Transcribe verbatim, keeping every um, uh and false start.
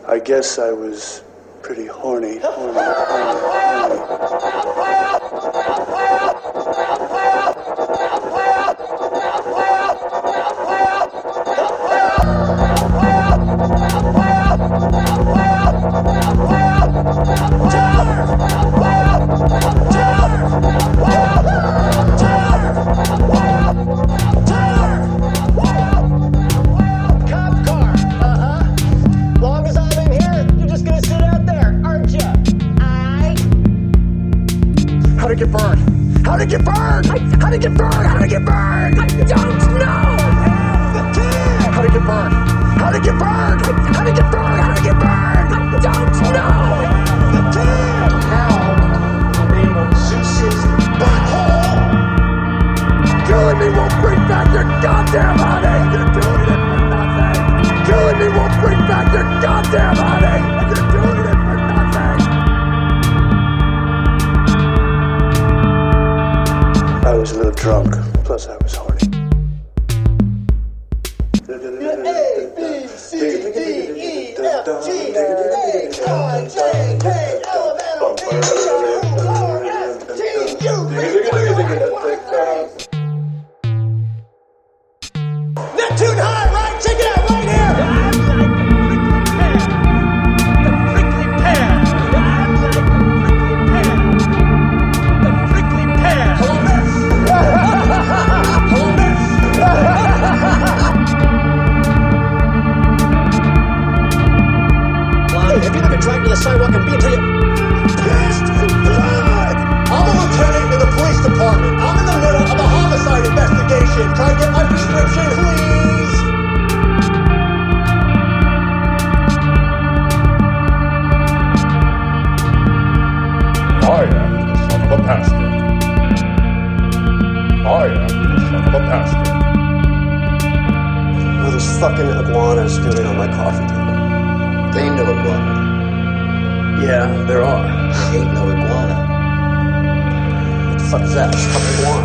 I guess I was pretty horny, horny, horny, How'd it get burned? How'd it get burned? How'd it get burned? How'd it get burned? I don't know! How'd it get burned? How'd it get burned? How'd it get burned? How'd it get burned? I don't know! Now, the name of Zeus's butthole! Killing me won't bring back your goddamn honey! You're doing it for nothing! Killing me won't bring back your goddamn honey! You're doing it for nothing! I was a little drunk, plus I was horny. A, B, C, D, E, F, G, H, I, J, K, L, M, N, O, P, Q, R, S, T, U, V, Neptune High, right? Check it out right here! The prickly pear! The prickly pear! The prickly pear! Hello, miss! If you look at dragged to the sidewalk and be until you pissed blood! I'm a lieutenant in the police department. I'm in the middle of a homicide investigation. Can I get my prescription, please? I am the son of a pastor. I am the son of a pastor. What are those fucking iguanas doing on my coffee table? There ain't no iguana. Yeah, there are. There ain't no iguana. What the fuck is that? Fucking iguana.